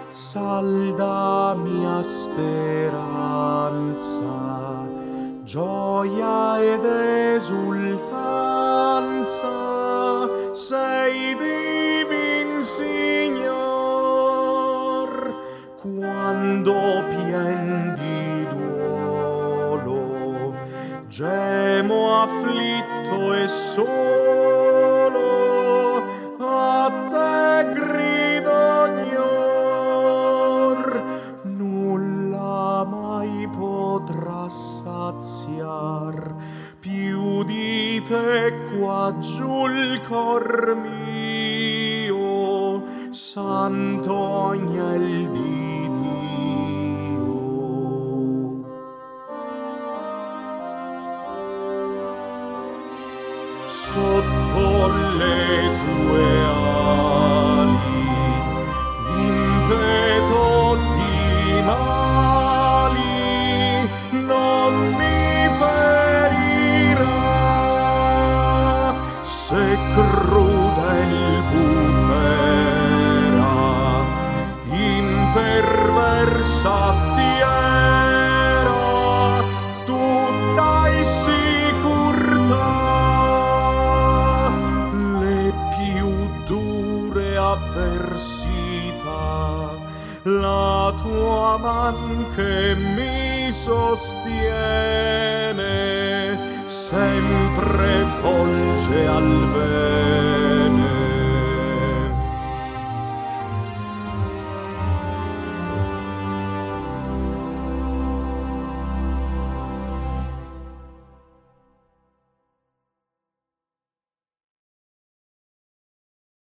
salda mia speranza, gioia ed esultanza, sei divin Signor, quando pien di duolo gemo afflitto e solo, a te grido ognor, nulla mai potrà saziar più di te qua giù il cor mio, santo agnel di Dio. Sotto le tue ali impeto di mali non mi ferirà, se crudel bufera imperversa fiera, tu dai sicurtà le più dure avversità, la tua man che mi sostiene sempre volge al bene.